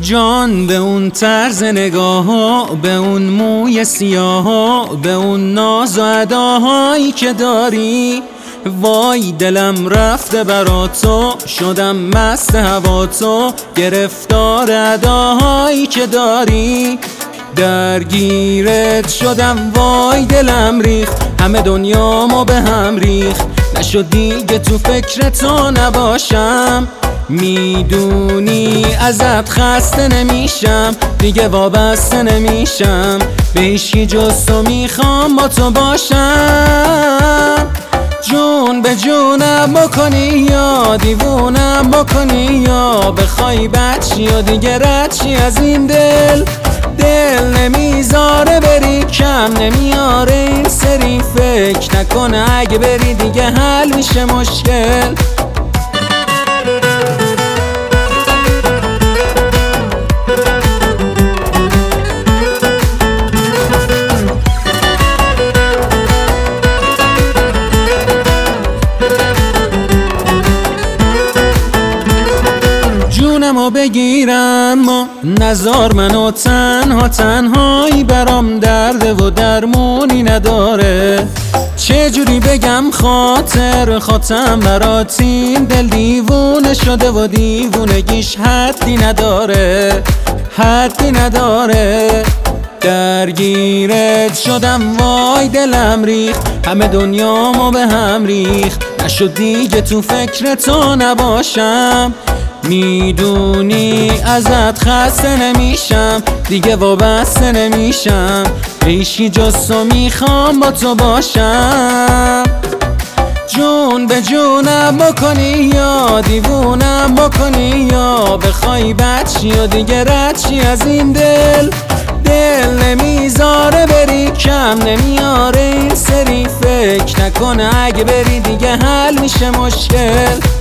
جان به اون طرز نگاه ها، به اون موی سیاه ها، به اون ناز و اداهایی که داری، وای دلم رفته برا تو، شدم مست هوا تو، گرفتار اداهایی که داری، درگیرت شدم وای دلم ریخت، همه دنیامو به هم ریخت، نشد دیگه تو فکر تو نباشم، میدونی ازت خسته نمیشم، دیگه وابسته نمیشم، به هیچکی جز تو میخوام با تو باشم، جون به جونم بکنی یا دیوونم بکنی، یا بخوای بچی یا دیگه ردشی از این دل نمیذاره بری، کم نمیاره این سری، فکر نکنه اگه بری دیگه حل میشه مشکل. جونمو بگیرم ما نزار منو تنها، تنهایی برام درده و درمونی نداره، چجوری بگم خاطرم برات این دل دیوونه شده و دیوونگیش حدی نداره، حدی نداره، درگیرت شدم وای دلم ریخت، همه دنیامو به هم ریخت، نشد دیگه تو فکر تو نباشم، میدونی ازت خسته نمیشم، دیگه وابسته نمیشم، هیچی جز تو میخوام با تو باشم، جون به جونم بکنی یا دیوونم بکنی، یا بخوای بچی یا دیگه ردشی از این دل نمیذاره بری، کم نمیاره این سری، فکر نکنه اگه بری دیگه حل میشه مشکل.